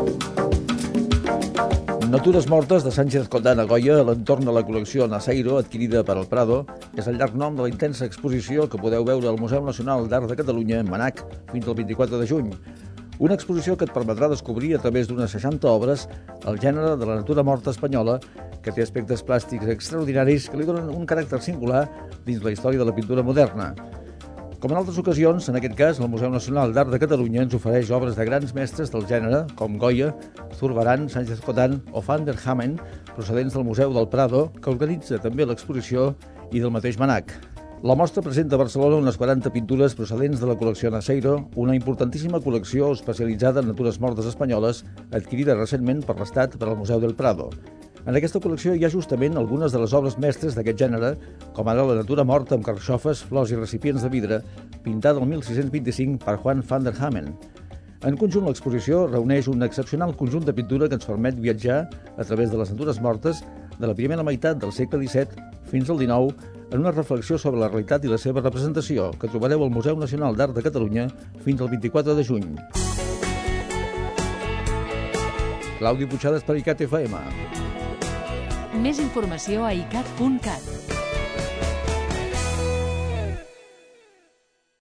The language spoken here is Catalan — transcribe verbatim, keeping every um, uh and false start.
Natures mortes de Sánchez Cotán a Goya a l'entorn de la col·lecció Naseiro, adquirida per al Prado, és el llarg nom de la intensa exposició que podeu veure al Museu Nacional d'Art de Catalunya, Manac, fins al vint-i-quatre de juny. Una exposició que et permetrà descobrir a través d'unes seixanta obres el gènere de la natura morta espanyola, que té aspectes plàstics extraordinaris que li donen un caràcter singular dins la història de la pintura moderna. Com en altres ocasions, en aquest cas, el Museu Nacional d'Art de Catalunya ens ofereix obres de grans mestres del gènere, com Goya, Zurbarán, Sánchez Cotán o Van der Hamen, procedents del Museu del Prado, que organitza també l'exposició, i del mateix Manac. La mostra presenta a Barcelona unes quaranta pintures procedents de la col·lecció Naseiro, una importantíssima col·lecció especialitzada en natures mortes espanyoles, adquirida recentment per l'Estat per al Museu del Prado. En aquesta col·lecció hi ha justament algunes de les obres mestres d'aquest gènere, com ara la natura morta amb carxofes, flors i recipients de vidre, pintada el mil sis-cents vint-i-cinc per Juan van der Hamen. En conjunt, l'exposició reuneix un excepcional conjunt de pintura que ens permet viatjar a través de les natures mortes de la primera meitat del segle disset fins al dinou en una reflexió sobre la realitat i la seva representació que trobareu al Museu Nacional d'Art de Catalunya fins al vint-i-quatre de juny. Claudi Puigades per I C A T F M. Més informació a i cat punt cat.